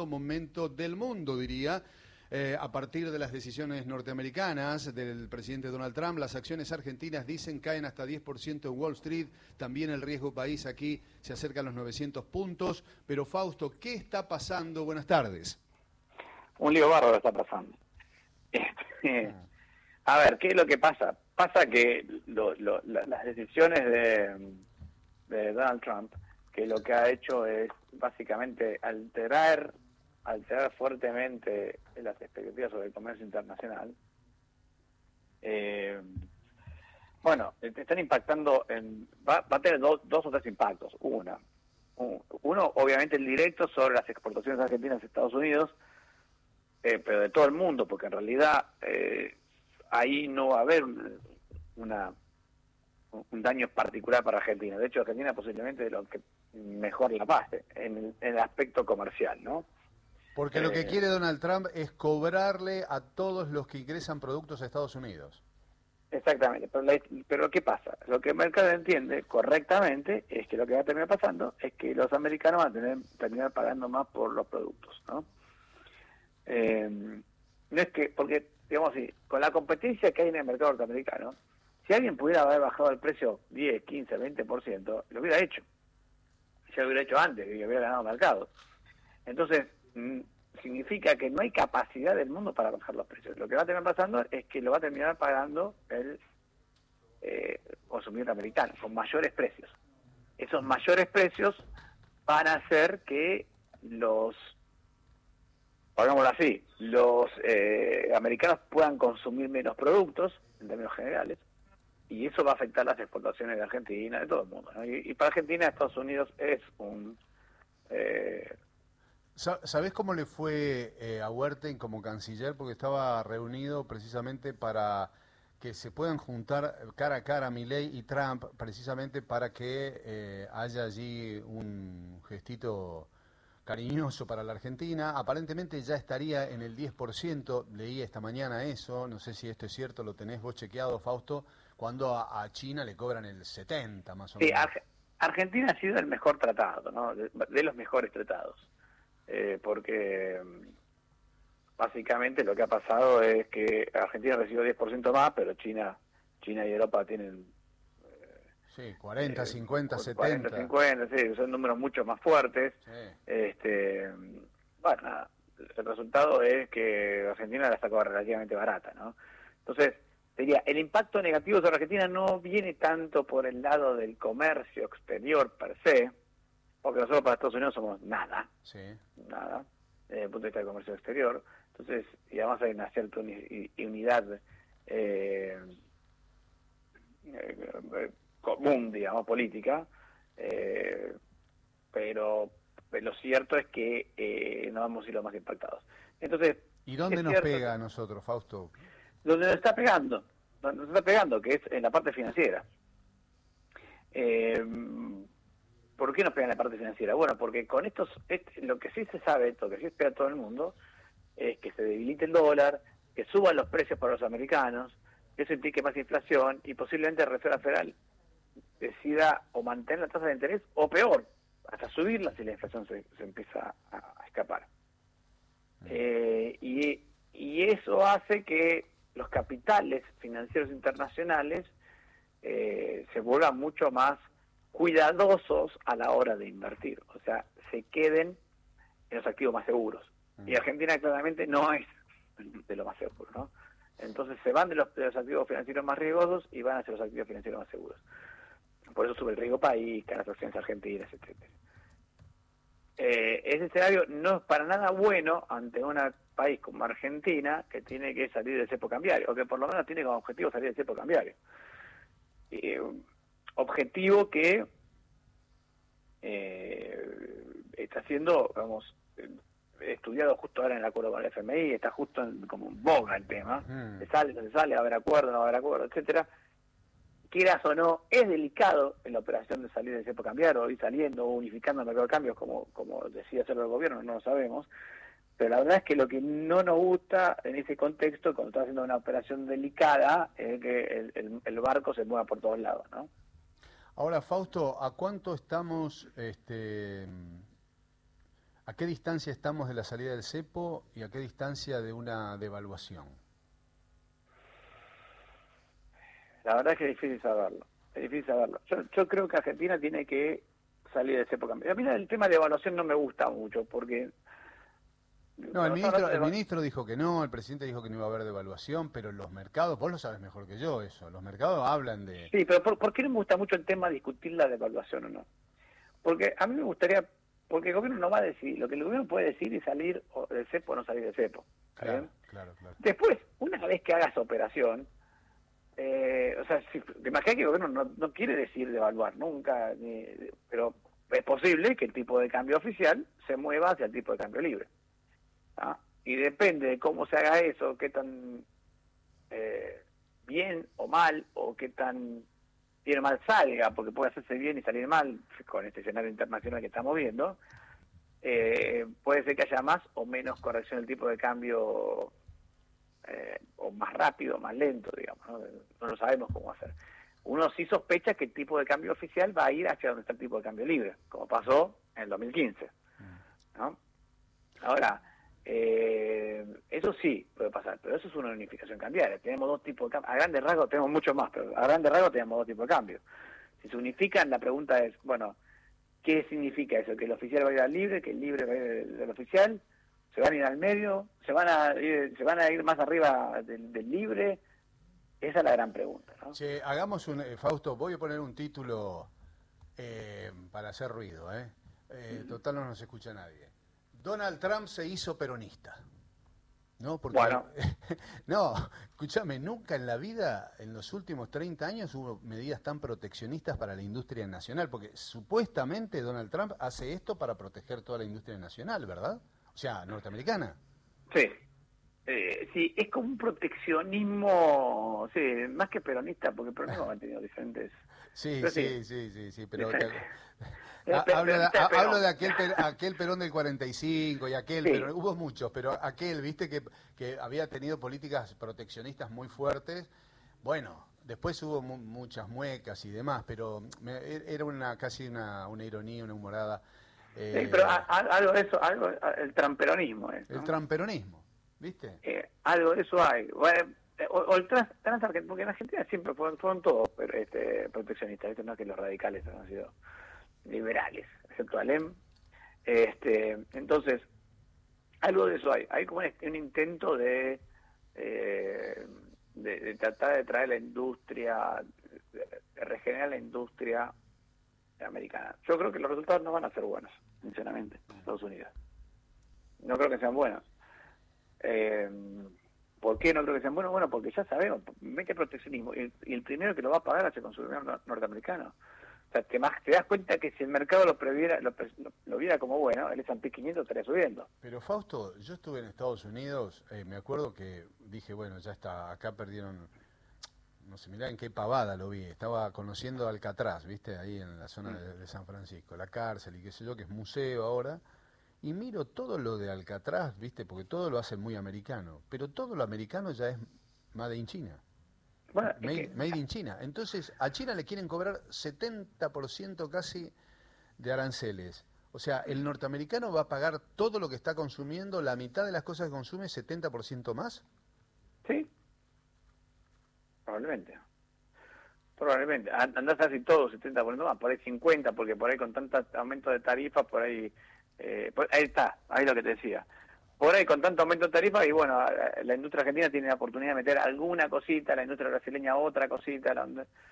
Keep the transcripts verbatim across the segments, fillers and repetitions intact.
momento del mundo, diría. Eh, a partir de las decisiones norteamericanas del presidente Donald Trump, las acciones argentinas dicen caen hasta diez por ciento en Wall Street, también el riesgo país aquí se acerca a los novecientos puntos. Pero Fausto, ¿qué está pasando? Buenas tardes. Un lío bárbaro está pasando. Este, a ver, ¿qué es lo que pasa? Pasa que lo, lo, las decisiones de, de Donald Trump, que lo que ha hecho es básicamente alterar alterar fuertemente las expectativas sobre el comercio internacional, eh, bueno, te están impactando, en, va, va a tener dos, dos o tres impactos. Una, uno, obviamente el directo sobre las exportaciones argentinas a Estados Unidos, eh, pero de todo el mundo, porque en realidad eh, ahí no va a haber una, un daño particular para Argentina. De hecho, Argentina posiblemente de lo que mejor la pase en el, en el aspecto comercial, ¿no? Porque lo que quiere Donald Trump es cobrarle a todos los que ingresan productos a Estados Unidos. Exactamente, pero, la, pero ¿qué pasa? Lo que el mercado entiende correctamente es que lo que va a terminar pasando es que los americanos van a tener, terminar pagando más por los productos, ¿no? Eh, no es que, porque, digamos así, con la competencia que hay en el mercado norteamericano, si alguien pudiera haber bajado el precio diez, quince, veinte por ciento, lo hubiera hecho. Ya lo hubiera hecho antes y hubiera ganado mercado. Entonces, significa que no hay capacidad del mundo para bajar los precios. Lo que va a terminar pasando es que lo va a terminar pagando el eh, consumidor americano, con mayores precios. Esos mayores precios van a hacer que los, hagámoslo así, los eh, americanos puedan consumir menos productos, en términos generales, y eso va a afectar las exportaciones de Argentina, de todo el mundo, ¿no? Y, y para Argentina, Estados Unidos es un... Eh, ¿Sabés cómo le fue eh, a Huerten como canciller? Porque estaba reunido precisamente para que se puedan juntar cara a cara Milei y Trump, precisamente para que eh, haya allí un gestito cariñoso para la Argentina. Aparentemente ya estaría en el diez por ciento, leí esta mañana eso, no sé si esto es cierto, lo tenés vos chequeado, Fausto, cuando a, a China le cobran el setenta más o sí, menos. Ar- Argentina ha sido el mejor tratado, ¿no? De, de los mejores tratados. Eh, porque básicamente lo que ha pasado es que Argentina recibió diez por ciento más, pero China China y Europa tienen eh, sí, cuarenta, cincuenta, cuarenta, setenta. cincuenta, sí, son números mucho más fuertes. Sí. Este, bueno, nada, el resultado es que Argentina la sacó relativamente barata, ¿no? Entonces, diría, el impacto negativo sobre Argentina no viene tanto por el lado del comercio exterior per se, porque nosotros para Estados Unidos somos nada, sí. nada, desde el punto de vista del comercio exterior. Entonces, y además hay una cierta uni, unidad eh, eh, común, digamos, política, eh, pero, pero lo cierto es que eh, no vamos a ir los más impactados. Entonces, ¿y dónde nos pega a nosotros, Fausto? Donde nos está pegando, donde nos está pegando, que es en la parte financiera. Eh, ¿Por qué nos pega en la parte financiera? Bueno, porque con estos, este, lo que sí se sabe, lo que sí espera todo el mundo, es que se debilite el dólar, que suban los precios para los americanos, que eso implique más inflación y posiblemente la Reserva Federal decida o mantener la tasa de interés o peor, hasta subirla si la inflación se, se empieza a, a escapar. Mm. Eh, y, y eso hace que los capitales financieros internacionales eh, se vuelvan mucho más cuidadosos a la hora de invertir, o sea, se queden en los activos más seguros. Mm. Y Argentina claramente no es de lo más seguro, ¿no? Entonces se van de los, de los activos financieros más riesgosos y van hacia los activos financieros más seguros. Por eso sube el riesgo país, las acciones argentinas, etcétera. Eh, ese escenario no es para nada bueno ante un país como Argentina que tiene que salir del cepo cambiario, o que por lo menos tiene como objetivo salir del cepo cambiario. Eh, objetivo que eh, está siendo, vamos, estudiado justo ahora en el acuerdo con el F M I, está justo en, como en boga el tema, mm. se sale, no se sale, va a haber acuerdo, no va a haber acuerdo, etcétera. Quieras o no, es delicado en la operación de salir del cepo cambiario, o ir saliendo, o unificando el mercado de cambios, como, como decía hacerlo el gobierno, no lo sabemos, pero la verdad es que lo que no nos gusta en ese contexto, cuando está haciendo una operación delicada, es que el, el, el barco se mueva por todos lados, ¿no? Ahora, Fausto, ¿a cuánto estamos, este, ¿A qué distancia estamos de la salida del cepo y a qué distancia de una devaluación? La verdad es que es difícil saberlo. Es difícil saberlo. Yo, yo creo que Argentina tiene que salir de esa época. A mí el tema de evaluación no me gusta mucho porque... No, el ministro, el ministro dijo que no, el presidente dijo que no iba a haber devaluación, pero los mercados, vos lo sabes mejor que yo eso, los mercados hablan de... Sí, pero ¿por, por qué no me gusta mucho el tema de discutir la devaluación o no? Porque a mí me gustaría, porque el gobierno no va a decidir, lo que el gobierno puede decir es salir del cepo o no salir del cepo. Claro, claro, claro. Después, una vez que haga esa operación, eh, o sea, si, imagínate que el gobierno no, no quiere decir devaluar nunca, ni, pero es posible que el tipo de cambio oficial se mueva hacia el tipo de cambio libre. ¿Ah? Y depende de cómo se haga eso, qué tan eh, bien o mal, o qué tan bien o mal salga, porque puede hacerse bien y salir mal con este escenario internacional que estamos viendo, eh, puede ser que haya más o menos corrección del tipo de cambio, eh, o más rápido o más lento, digamos, ¿no? No lo sabemos cómo hacer. Uno sí sospecha que el tipo de cambio oficial va a ir hacia donde está el tipo de cambio libre, como pasó en el dos mil quince, ¿no? Ahora, Eh, eso sí puede pasar, pero eso es una unificación cambiaria. Tenemos dos tipos de cambio. A grandes rasgos tenemos mucho más, pero a grandes rasgos tenemos dos tipos de cambio. Si se unifican, la pregunta es, bueno, ¿qué significa eso? ¿Que el oficial va a ir al libre? ¿Que el libre va a ir al oficial? ¿Se van a ir al medio? ¿Se van a ir, se van a ir más arriba del, del libre? Esa es la gran pregunta, ¿no? Che, hagamos un... Eh, Fausto, voy a poner un título eh, para hacer ruido, ¿eh? eh mm. Total no nos escucha nadie. Donald Trump se hizo peronista, ¿no? Porque, bueno. no, escúchame, nunca en la vida, en los últimos treinta años, hubo medidas tan proteccionistas para la industria nacional, porque supuestamente Donald Trump hace esto para proteger toda la industria nacional, ¿verdad? O sea, norteamericana. Sí, eh, sí, es como un proteccionismo, sí, más que peronista, porque el peronismo ha tenido diferentes... Sí, sí, sí, sí, sí, sí, pero... Ah, hablo, de, ah, hablo de aquel per, aquel Perón del cuarenta y cinco y aquel, sí. Pero hubo muchos, pero aquel, viste, que, que había tenido políticas proteccionistas muy fuertes. Bueno, después hubo mu muchas muecas y demás, pero me, era una casi una, una ironía, una humorada. Eh, sí, pero a, a, algo de eso, algo, el tramperonismo es, ¿no? El tramperonismo, ¿viste? Eh, algo de eso hay. Bueno, o, o el trans, trans, porque en Argentina siempre fueron, fueron todos este, proteccionistas, ¿viste? No es que los radicales han sido liberales, excepto Alem. Este, entonces, algo de eso hay. Hay como un, un intento de, eh, de, de tratar de traer la industria, de, de regenerar la industria americana. Yo creo que los resultados no van a ser buenos, sinceramente, en Estados Unidos. No creo que sean buenos. Eh, ¿Por qué no creo que sean buenos? Bueno, porque ya sabemos, mete proteccionismo, y, y el primero que lo va a pagar es el consumidor norteamericano. O sea, te, te das cuenta que si el mercado lo previera, lo, lo, lo viera como bueno, el ese and pe quinientos estaría subiendo. Pero Fausto, yo estuve en Estados Unidos, eh, me acuerdo que dije, bueno, ya está, acá perdieron, no sé, mirá en qué pavada lo vi, estaba conociendo Alcatraz, viste, ahí en la zona mm. de, de San Francisco, la cárcel y qué sé yo, que es museo ahora, y miro todo lo de Alcatraz, viste, porque todo lo hacen muy americano, pero todo lo americano ya es made in China. Bueno, made, es que... made in China. Entonces, a China le quieren cobrar setenta por ciento casi de aranceles. O sea, el norteamericano va a pagar todo lo que está consumiendo, la mitad de las cosas que consume, setenta por ciento más. Sí, probablemente. Probablemente. Andás así todo, setenta por ciento más, por ahí cincuenta, porque por ahí con tanto aumento de tarifas, por ahí... Eh, por, ahí está, ahí lo que te decía. Por ahí con tanto aumento de tarifas y bueno, la industria argentina tiene la oportunidad de meter alguna cosita, la industria brasileña otra cosita. La,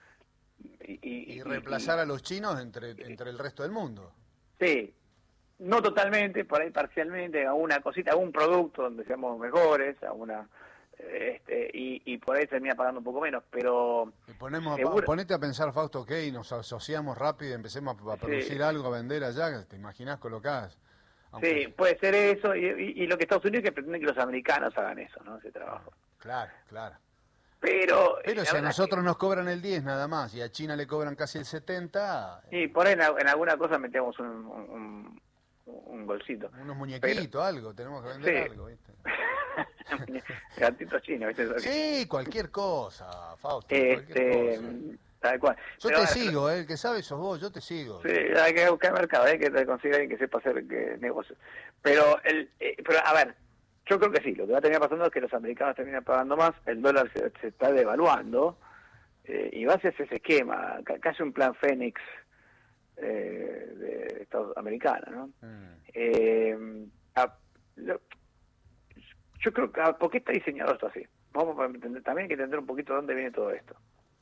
y, y, y reemplazar y, a los chinos entre, entre el resto del mundo. Sí, no totalmente, por ahí parcialmente, alguna cosita, algún producto donde seamos mejores, alguna... Este, y, y por ahí termina pagando un poco menos, pero... Y ponemos, seguro... Ponete a pensar, Fausto, ok, nos asociamos rápido y empecemos a, a producir sí. algo, a vender allá, ¿te imaginás colocás? Aunque... Sí, puede ser eso, y, y, y lo que Estados Unidos es que pretende que los americanos hagan eso, ¿no? Ese trabajo. Claro, claro. Pero... Pero si a nosotros que... nos cobran el diez nada más, y a China le cobran casi el setenta... Sí, por ahí en, en alguna cosa metemos un, un, un bolsito. Unos muñequitos, pero... algo, tenemos que vender sí. algo, ¿viste? Gatitos chinos, ¿viste? Sí, cualquier cosa, Fausto, este, cualquier cosa. Tal cual. Yo Pero te ahora, sigo, ¿eh? El que sabe sos vos, yo te sigo. sí, hay que buscar mercado, hay que conseguir alguien que sepa hacer que, negocios. Pero, el, eh, pero, a ver, yo creo que sí, lo que va a terminar pasando es que los americanos terminan pagando más, el dólar se, se está devaluando, eh, y va hacia ese esquema, ca- casi un plan Fénix eh, de Estados americanos, ¿no? Mm. Eh, a- lo- yo creo que, ah, ¿por qué está diseñado esto así? Vamos a entender, también hay que entender un poquito de dónde viene todo esto.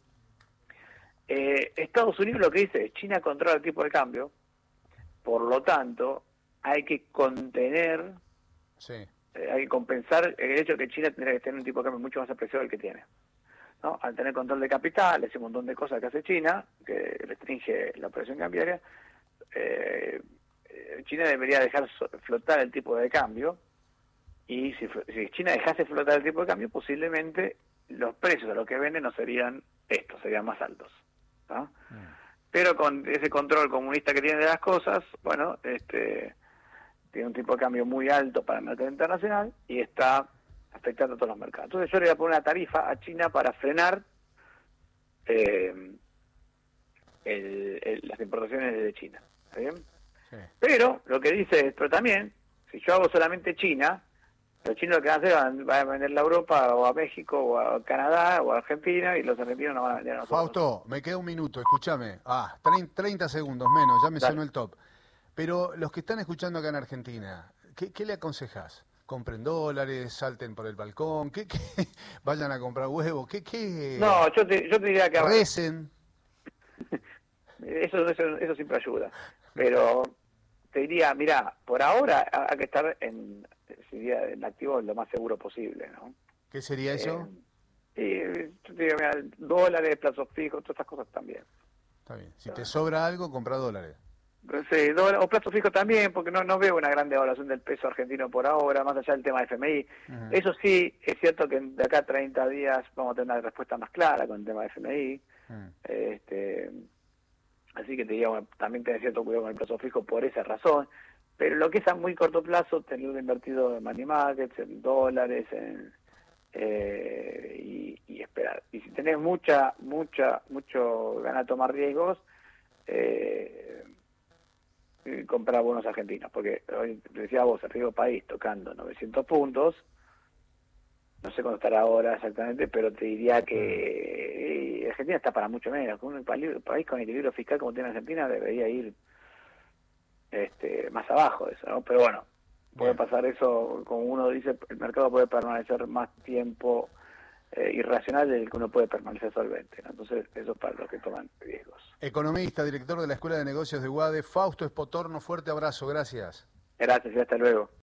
Eh, Estados Unidos lo que dice es China controla el tipo de cambio, por lo tanto hay que contener, Sí. eh, hay que compensar el hecho de que China tendría que tener un tipo de cambio mucho más apreciado del que tiene, ¿no? Al tener control de capital, ese montón de cosas que hace China, que restringe la operación cambiaria, eh, eh, China debería dejar so- flotar el tipo de cambio, y si, fl- si China dejase flotar el tipo de cambio, posiblemente los precios a los que venden no serían estos, serían más altos, ¿no? Mm. Pero con ese control comunista que tiene de las cosas, bueno, este tiene un tipo de cambio muy alto para el mercado internacional y está afectando a todos los mercados. Entonces yo le voy a poner una tarifa a China para frenar eh, el- el- las importaciones desde China. ¿Está bien? Sí. Pero lo que dice es, pero también, si yo hago solamente China, los chinos lo que van a hacer van, van a venderla a Europa o a México o a Canadá o a Argentina y los argentinos no van a vender a nosotros. Fausto, me queda un minuto, escúchame. Ah, trein- treinta segundos menos, ya me Dale. sonó el top. Pero los que están escuchando acá en Argentina, ¿qué, qué le aconsejás? ¿Compren dólares, salten por el balcón? ¿Qué, qué? ¿Vayan a comprar huevos? ¿Qué, qué? No, yo te, yo te diría que... Recen. Eso, eso, eso siempre ayuda. Pero te diría, mira, por ahora ha- hay que estar en, sería en activo lo más seguro posible, ¿no? ¿Qué sería eso? Eh, y yo te digo, mira, dólares, plazos fijos, todas estas cosas también. Está bien. Si te sobra algo, compra dólares. Sí, dólar, o plazos fijos también, porque no no veo una gran devaluación del peso argentino por ahora, más allá del tema de F M I. Ujú. Eso sí, es cierto que de acá a treinta días vamos a tener una respuesta más clara con el tema de F M I. Mm. Este, así que te diría, bueno, también tener cierto cuidado con el plazo fijo por esa razón, pero lo que es a muy corto plazo, tenerlo invertido en money markets, en dólares, en, eh, y, y esperar. Y si tenés mucha, mucha, mucho ganas de tomar riesgos, eh, comprar bonos argentinos, porque hoy te decía vos, el riesgo país tocando novecientos puntos, no sé cuándo estará ahora exactamente, pero te diría que eh, Argentina está para mucho menos. Un país, país con equilibrio fiscal como tiene Argentina debería ir este, más abajo de eso, ¿no? Pero bueno, puede Bien. pasar eso, como uno dice, el mercado puede permanecer más tiempo eh, irracional del que uno puede permanecer solvente, ¿no? Entonces eso es para los que toman riesgos. Economista, director de la Escuela de Negocios de UADE, Fausto Espotorno, fuerte abrazo, gracias. Gracias y hasta luego.